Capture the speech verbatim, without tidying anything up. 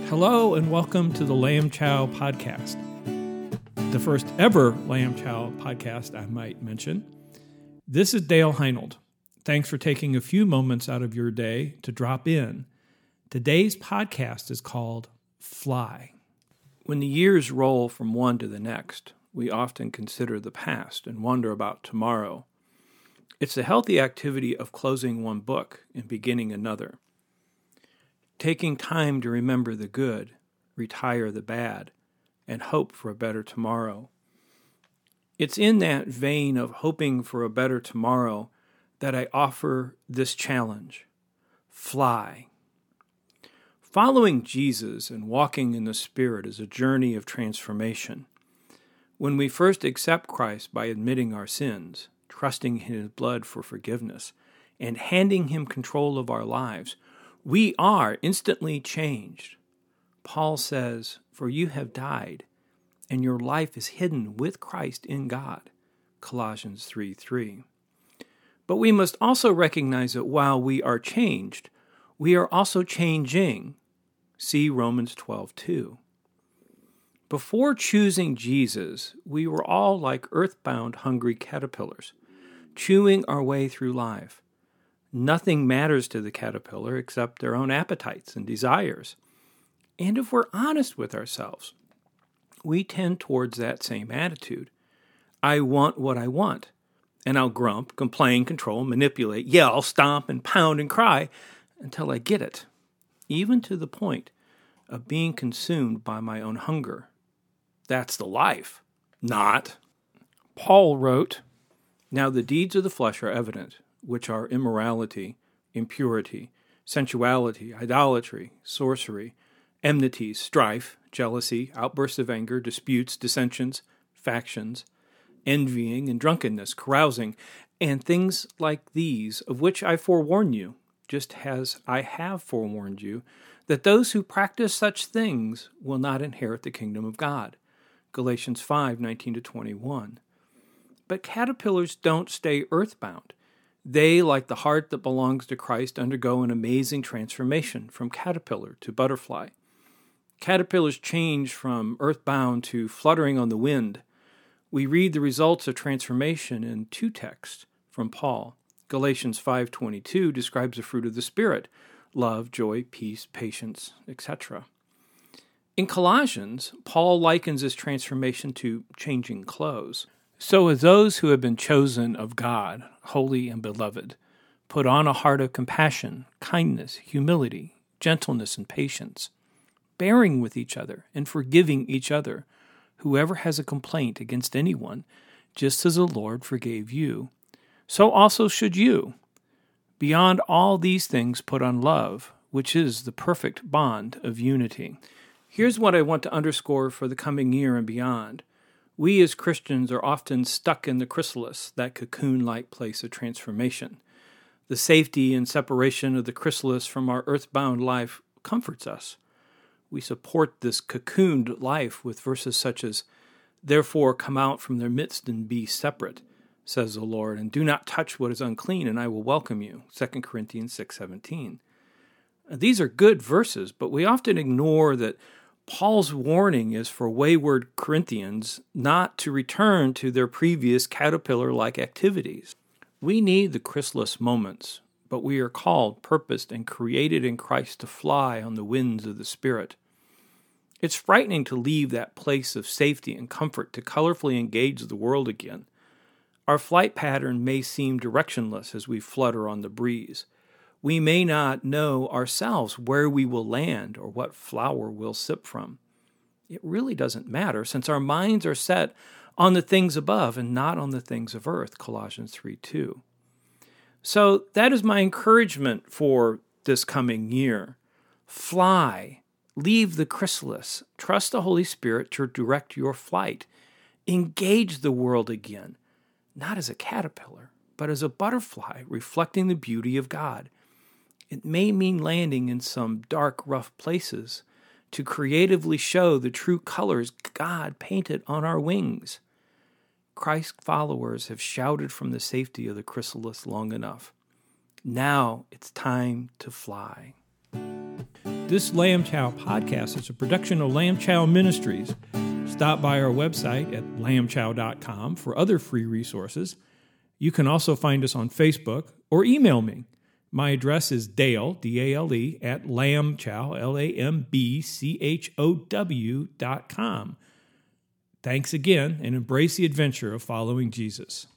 Hello and welcome to the Lamb Chow podcast. The first ever Lamb Chow podcast, I might mention. This is Dale Heinold. Thanks for taking a few moments out of your day to drop in. Today's podcast is called Fly. When the years roll from one to the next, we often consider the past and wonder about tomorrow. It's the healthy activity of closing one book and beginning another. Taking time to remember the good, retire the bad, and hope for a better tomorrow. It's in that vein of hoping for a better tomorrow that I offer this challenge. Fly. Following Jesus and walking in the Spirit is a journey of transformation. When we first accept Christ by admitting our sins, trusting in His blood for forgiveness, and handing Him control of our lives, we are instantly changed. Paul says, "For you have died, and your life is hidden with Christ in God." Colossians three three. But we must also recognize that while we are changed, we are also changing. See Romans twelve two. Before choosing Jesus, we were all like earthbound hungry caterpillars, chewing our way through life. Nothing matters to the caterpillar except their own appetites and desires. And if we're honest with ourselves, we tend towards that same attitude. I want what I want, and I'll grump, complain, control, manipulate, yell, stomp, and pound and cry until I get it, even to the point of being consumed by my own hunger. That's the life, not. Paul wrote, "Now the deeds of the flesh are evident, which are immorality, impurity, sensuality, idolatry, sorcery, enmity, strife, jealousy, outbursts of anger, disputes, dissensions, factions, envying and drunkenness, carousing, and things like these, of which I forewarn you, just as I have forewarned you, that those who practice such things will not inherit the kingdom of God." Galatians five nineteen to twenty-one. But caterpillars don't stay earthbound. They, like the heart that belongs to Christ, undergo an amazing transformation from caterpillar to butterfly. Caterpillars change from earthbound to fluttering on the wind. We read the results of transformation in two texts from Paul. Galatians five twenty-two describes the fruit of the Spirit: love, joy, peace, patience, et cetera. In Colossians, Paul likens this transformation to changing clothes. So as those who have been chosen of God, holy and beloved, put on a heart of compassion, kindness, humility, gentleness, and patience, bearing with each other and forgiving each other, whoever has a complaint against anyone, just as the Lord forgave you, so also should you. Beyond all these things put on love, which is the perfect bond of unity. Here's what I want to underscore for the coming year and beyond. We as Christians are often stuck in the chrysalis, that cocoon-like place of transformation. The safety and separation of the chrysalis from our earthbound life comforts us. We support this cocooned life with verses such as, "Therefore come out from their midst and be separate, says the Lord, and do not touch what is unclean, and I will welcome you." Second Corinthians six seventeen. These are good verses, but we often ignore that Paul's warning is for wayward Corinthians not to return to their previous caterpillar-like activities. We need the chrysalis moments, but we are called, purposed, and created in Christ to fly on the winds of the Spirit. It's frightening to leave that place of safety and comfort to colorfully engage the world again. Our flight pattern may seem directionless as we flutter on the breeze. We may not know ourselves where we will land or what flower we'll sip from. It really doesn't matter, since our minds are set on the things above and not on the things of earth, Colossians three two. So that is my encouragement for this coming year. Fly. Leave the chrysalis. Trust the Holy Spirit to direct your flight. Engage the world again, not as a caterpillar, but as a butterfly reflecting the beauty of God. It may mean landing in some dark, rough places to creatively show the true colors God painted on our wings. Christ followers have shouted from the safety of the chrysalis long enough. Now it's time to fly. This Lamb Chow podcast is a production of Lamb Chow Ministries. Stop by our website at lamb chow dot com for other free resources. You can also find us on Facebook or email me. My address is Dale, D A L E, at lambchow, L A M B C H O W dot com. Thanks again, and embrace the adventure of following Jesus.